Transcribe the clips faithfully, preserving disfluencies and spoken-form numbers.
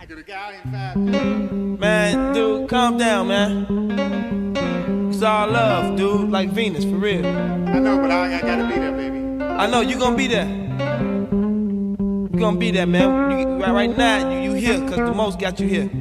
Man, dude, calm down, man. It's all love, dude, like Venus, for real. I know, but I, I gotta be there, baby. I know, you gonna be there. You gonna be there, man. You, right, right now, you, you here, cause the most got you here.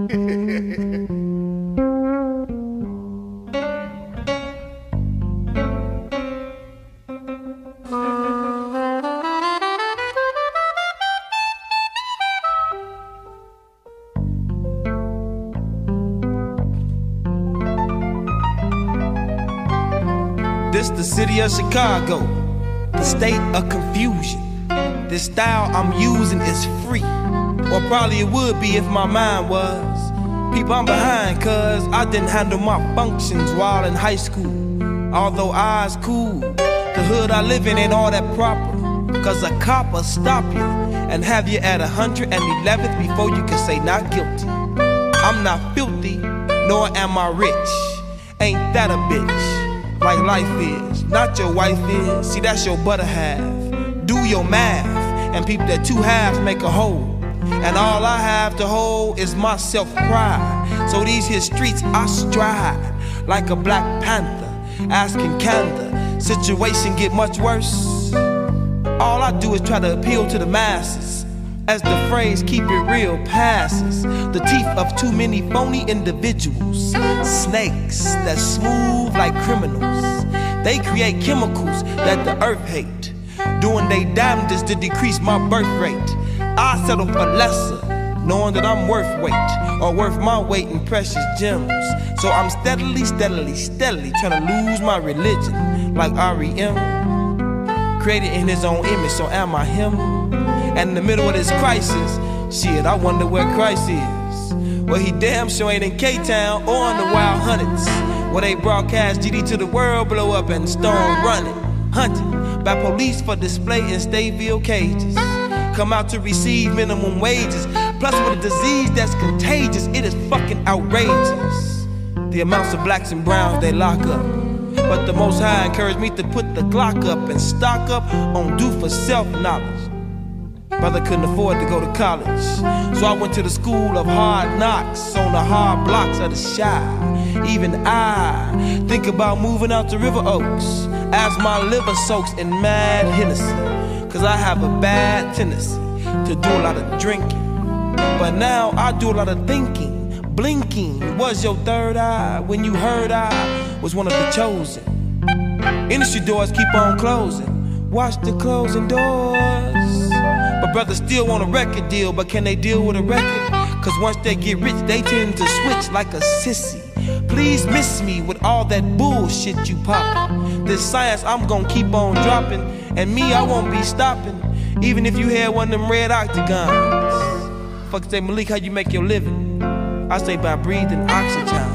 This the city of Chicago, the state of confusion. This style I'm using is free, or probably it would be if my mind was. People, I'm behind cause I didn't handle my functions while in high school. Although I's cool, the hood I live in ain't all that proper. Cause a cop'll stop you and have you at one hundred eleventh before you can say not guilty. I'm not filthy, nor am I rich. Ain't that a bitch? Like life is, not your wife is. See, that's your butter half. Do your math and peep that two halves make a whole. And all I have to hold is my self-pride. So these here streets I stride like a Black Panther, asking can the situation get much worse? All I do is try to appeal to the masses, as the phrase keep it real passes. The teeth of too many phony individuals, snakes that smooth like criminals. They create chemicals that the earth hate, doing they damnedest to decrease my birth rate. I settle for lesser, knowing that I'm worth weight, or worth my weight in precious gems. So I'm steadily, steadily, steadily trying to lose my religion, like R E M, created in his own image, so am I him? And in the middle of this crisis, shit, I wonder where Christ is. Well, he damn sure ain't in K-Town or in the Wild Hundreds, where they broadcast G D to the world, blow up and stone running, hunted by police for display in Stateville cages. Come out to receive minimum wages, plus with a disease that's contagious, it is fucking outrageous. The amounts of blacks and browns they lock up. But the Most High encouraged me to put the Glock up and stock up on due for self-knowledge. Brother couldn't afford to go to college, so I went to the school of hard knocks on the hard blocks of the Chi. Even I think about moving out to River Oaks as my liver soaks in mad Hennessy, cause I have a bad tendency to do a lot of drinking. But now I do a lot of thinking. Blinking was your third eye when you heard I was one of the chosen. Industry doors keep on closing, watch the closing doors. But brothers still want a record deal, but can they deal with a record? Cause once they get rich, they tend to switch like a sissy. Please miss me with all that bullshit you poppin'. This science I'm gon' keep on dropping, and me I won't be stopping, even if you had one of them red octagons. Fuck say, Malik, how you make your living? I say by breathing oxygen.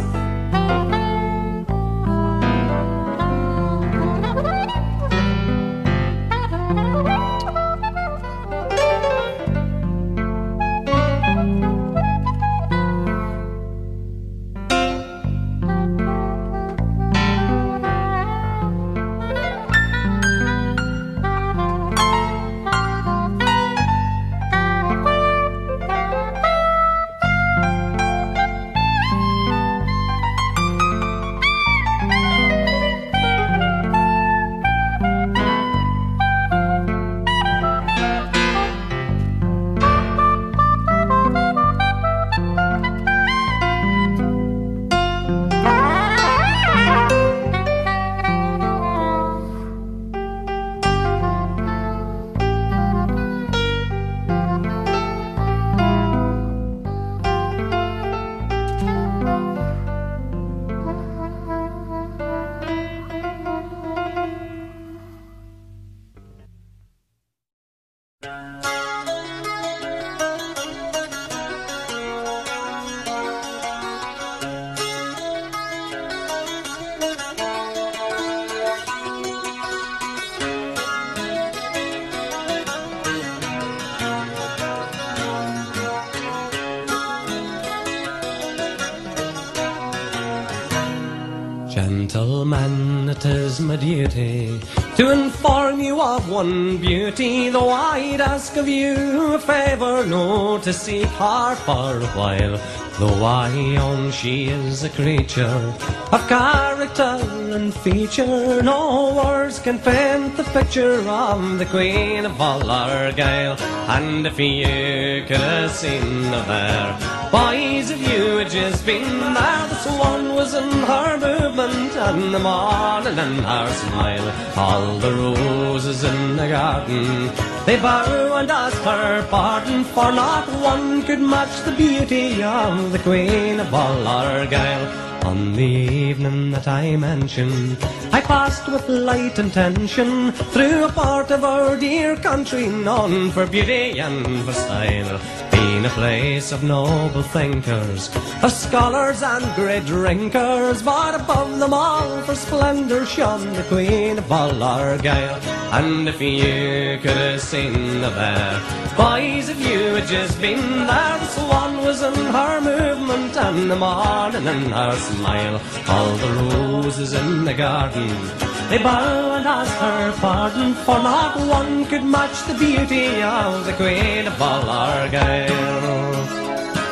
Gentlemen, it is my duty to inform you of one beauty, though I'd ask of you a favour, no to seek her for a while. Though I own she is a creature of character and feature, no words can paint the picture of the Queen of all Argyle. And if you could have seen her there, boys, if you had just been there, the swan was in her movement and the morning in her smile. All the roses in the garden, they bow and ask her pardon, for not one could match the beauty of the Queen of all Argyle. On the evening that I mention, I passed with light intention through a part of our dear country known for beauty and for style, being a place of noble thinkers, of scholars and great drinkers, but above them all for splendour shone the Queen of all Argyle. And if you could have seen her there, boys, if you had just been there, the swan was in her movement and the morning in her smile. All the roses in the garden, they bow and ask her pardon, for not one could match the beauty of the Queen of all Argyle.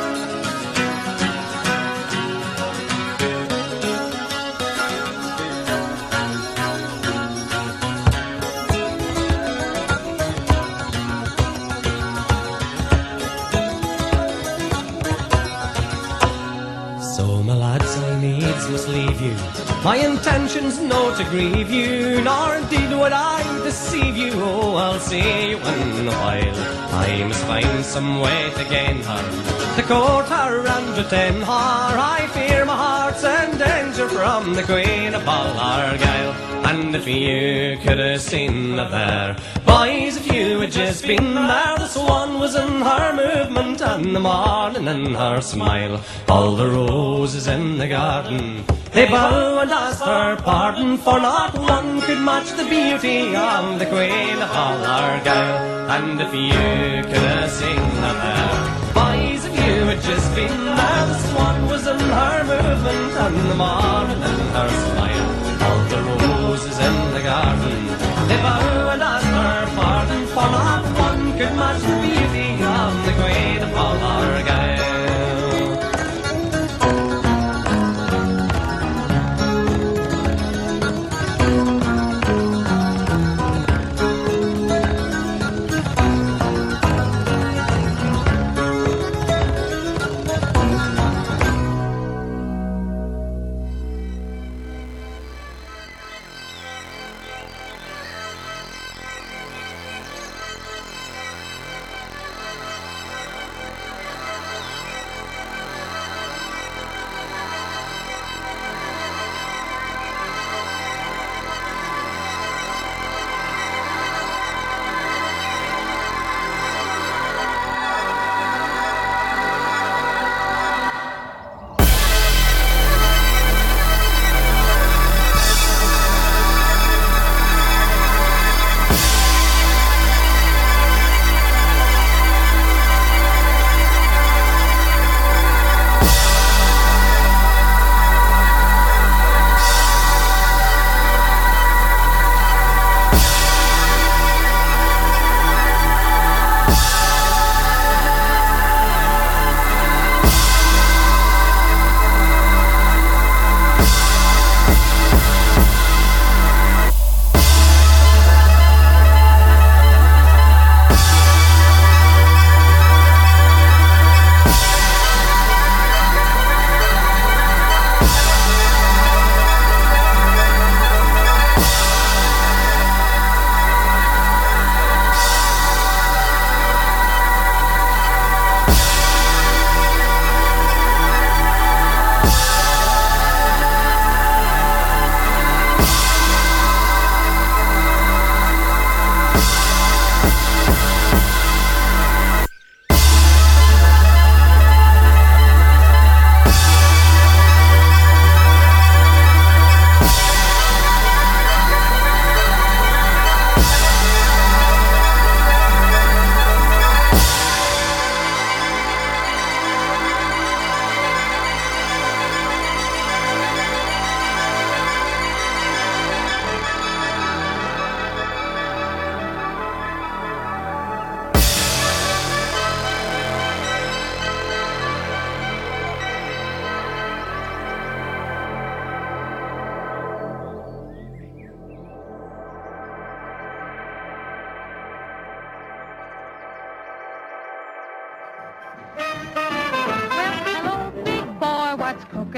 Must leave you. My intention's no to grieve you, nor indeed would I deceive you. Oh, I'll see you in a while. I must find some way to gain her, to court her and retain her. I fear my heart's in danger from the Queen of all Argyle. And if you could have seen her there, boys, if you had just been there, the swan was in her movement and the morning in her smile. All the roses in the garden, they bow and ask her pardon, for not one could match the beauty of the Queen of all Argyle. And if you could have seen her there, boys, if you had just been there, the swan was in her movement and the morning in her smile. All the roses in the garden, they bow and ask her pardon, for not one could match the beauty of the Queen of all Argyle.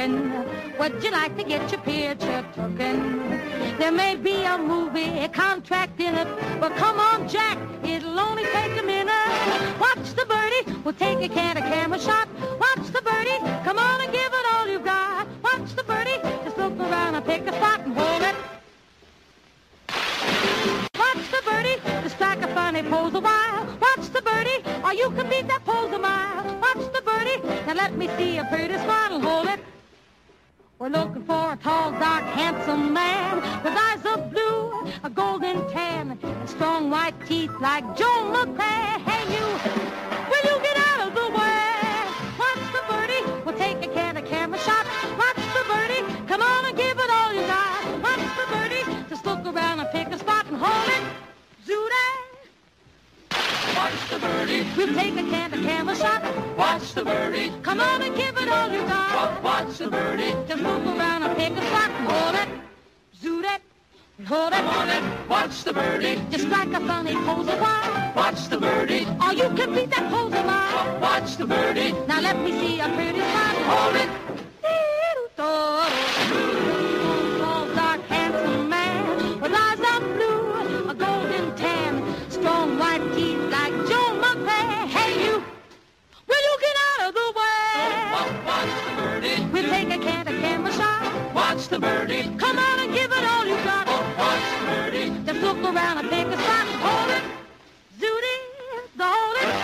looking. Would you like to get your picture taken? There may be a movie contract in it, but come on, Jack, it'll only take a minute. Watch the birdie, we'll take a can of camera shot. Watch the birdie, come on and give it all you got. Watch the birdie, just look around and pick a spot and hold it. Watch the birdie, just strike a funny pose a while. Watch the birdie, or you can beat that pose a mile. Watch the birdie, now let me see a pretty smile and hold it. We're looking for a tall, dark, handsome man with eyes of blue, a golden tan, and strong white teeth like Joan McCrea. Hey, you, will you get out of the way? Watch the birdie, we'll take a can of camera shot. Watch the birdie, come on and give it all you got. Watch the birdie, just look around and pick a spot and hold it. Zooty. Watch the birdie. We'll take a can of camera shot. Watch the birdie. Come on and give it all you got. Watch the birdie. Just look around and pick a spot and hold it. Zoot it. Hold it. Hold it. Watch the birdie. Just like a funny pose a while. Watch the birdie. Or you can beat that pose a mile. Watch the birdie. Now let me see a pretty spot and hold it. Tall, dark, handsome man with eyes of blue, a golden tan, strong white teeth like Joan McCrea. Hey, you, will you get out of the way? Watch the birdie. We'll take a can of camera shot. Watch the birdie. Come on and give it all you got. Watch the birdie. Just look around and pick a spot and hold it. Zooty, the hold it.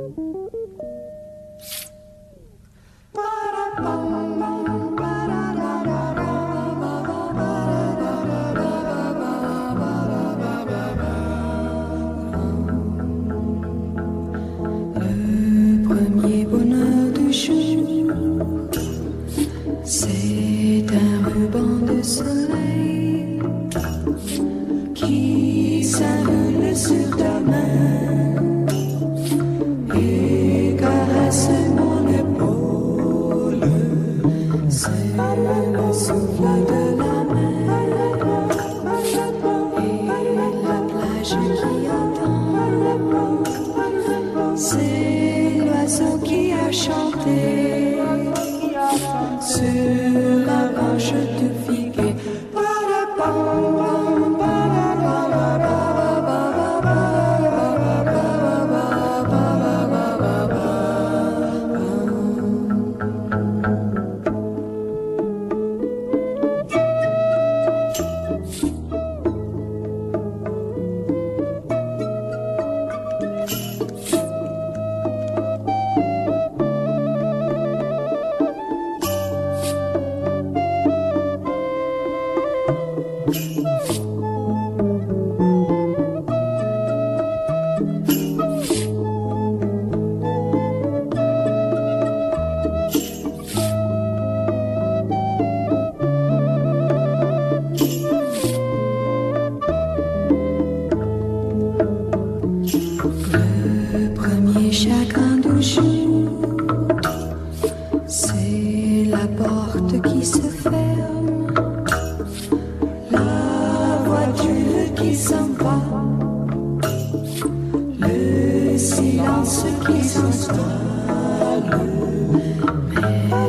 Le silence qui s'installe, mais